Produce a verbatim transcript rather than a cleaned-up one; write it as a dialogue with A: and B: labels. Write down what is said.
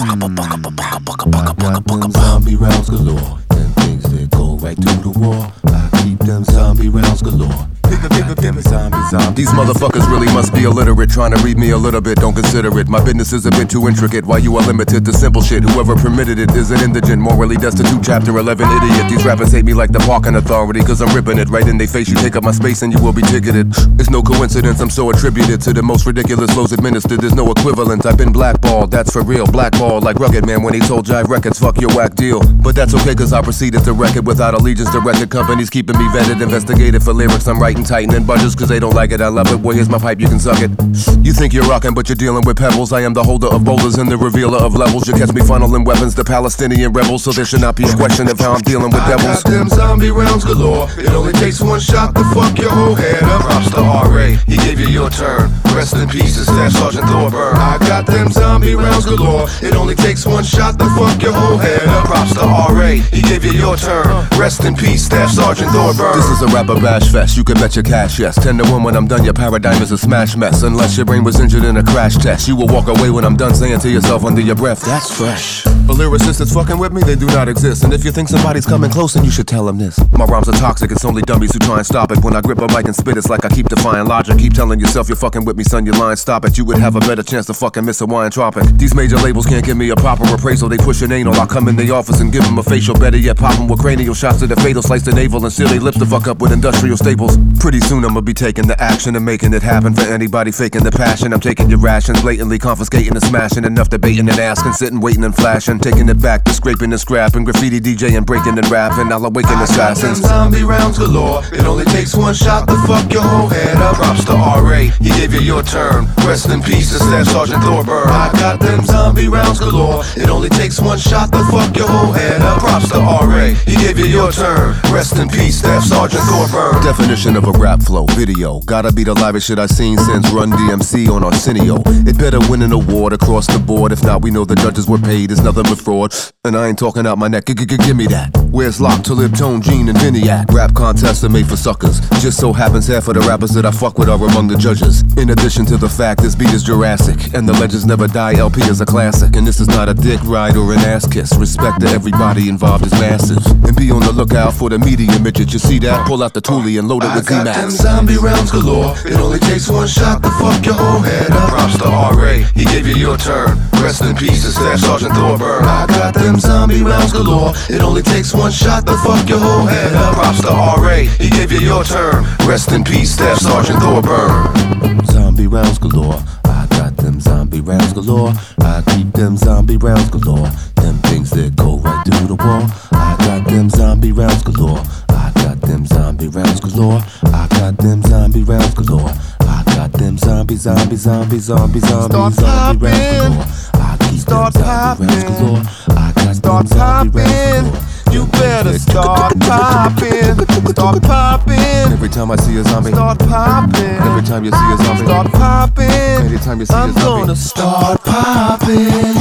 A: got them zombie rounds galore. Them things that go right through the wall. I keep them zombie rounds galore. Them zombie, zombie.
B: These motherfuckers really must be illiterate, trying to read me a little bit, don't consider it. My business is a bit too intricate, while you are limited to simple shit. Whoever permitted it is an indigent, morally destitute, chapter eleven idiot. These rappers hate me like the parking authority, cause I'm ripping it right in their face. You take up my space and you will be ticketed. It's no coincidence, I'm so attributed to the most ridiculous flows administered. There's no equivalent, I've been blackballed, that's for real. Blackballed like Rugged Man when he told Jive Records, fuck your whack deal. But that's okay, cause I proceeded to wreck it without allegiance to record companies keeping me vetted, investigated for lyrics I'm writing, tightening budgets cause they don't like it. I love it, boy, here's my pipe, you can suck it. You think you're rockin', but you're dealing with pebbles. I am the holder of boulders and the revealer of levels. You catch me funneling weapons to Palestinian rebels, so there should not be a question of how I'm dealing with devils.
A: I got them zombie rounds galore. It only takes one shot to fuck your whole head up. Props to R A, he gave you your turn. Rest in peace to Staff Sergeant Thorburn. I got them zombie rounds galore. It only takes one shot to fuck your whole head up. Props to R A, he gave you your turn. Rest in peace, Staff Sergeant Thorburn.
B: This is a rapper bash fest, you can bet your cash, yes. Ten to one when I'm done, your paradigm is a smash mess. Unless your brain was injured in a crash test, you will walk away when I'm done saying to yourself under your breath, that's fresh. But lyricists that's fucking with me, they do not exist. And if you think somebody's coming close, then you should tell them this. My rhymes are toxic, it's only dummies who try and stop it. When I grip a mic and spit, it's like I keep defying logic. Keep telling yourself you're fucking with me, son, you're lying, stop it. You would have a better chance to fucking miss a wine tropic. These major labels can't give me a proper appraisal. They push an anal, I'll come in the office and give them a facial. Better yet, pop them with cranial shots to the fatal. Slice the navel and seal their lips to fuck up with industrial staples. Pretty soon I'ma be taking the action and making it happen. For anybody faking the passion, I'm taking your rations, blatantly confiscating and smashing. Enough debating and asking, sitting, waiting and flashing. Taking it back to scraping and scrapping, graffiti DJing, breaking and rapping. I'll awaken assassins.
A: I got them zombie rounds galore. It only takes one shot to fuck your whole head up. Props to R A, he gave you your turn. Rest in peace to Staff Sergeant Thorburn. I got them zombie rounds galore. It only takes one shot to fuck your whole head up. Props to R A, he gave you your turn. Rest in peace, Staff Sergeant Thorburn.
B: Definition of a rap flow, video. Gotta be the livest shit I seen since Run D M C on Arsenio. It better win an award across the board. If not, we know the judges were paid. It's nothing but fraud. And I ain't talking out my neck. Give me that. Where's Lock, Talib, Tone, Gene, and Vinny at? Rap contests are made for suckers. Just so happens half of the rappers that I fuck with are among the judges. In addition to the fact this beat is Jurassic, and the legends never die, L P is a classic. And this is not a dick ride or an ass kiss. Respect to everybody involved is massive. And be on the lookout for the media midget. You see that? Pull out the toolie and load it with Z-Max.
A: I got them zombie rounds galore. It only takes one shot to fuck your whole head up. Props to R A, he gave you your turn. Rest in peace to Staff Sergeant Thorburn. I got them zombie rounds galore. It only takes one shot to fuck your whole head up. Props to R A, he gave you your turn. Rest in peace, Staff Sergeant Thorburn. Zombie rounds galore. I got them zombie rounds galore. I keep them zombie rounds galore. Them things that go right through the wall. I got them zombie rounds galore. I got them zombie rounds galore. I got them zombie rounds galore. I got them zombie, zombie, zombie, zombie, zombie, zombie rounds galore. I keep them zombie rounds galore. I got them zombie rounds galore.
C: You better start popping, start popping.
B: Every time I see a zombie,
C: start popping.
B: Every time you see a zombie,
C: start popping.
B: Anytime you see
C: I'm
B: a zombie,
C: gonna start popping.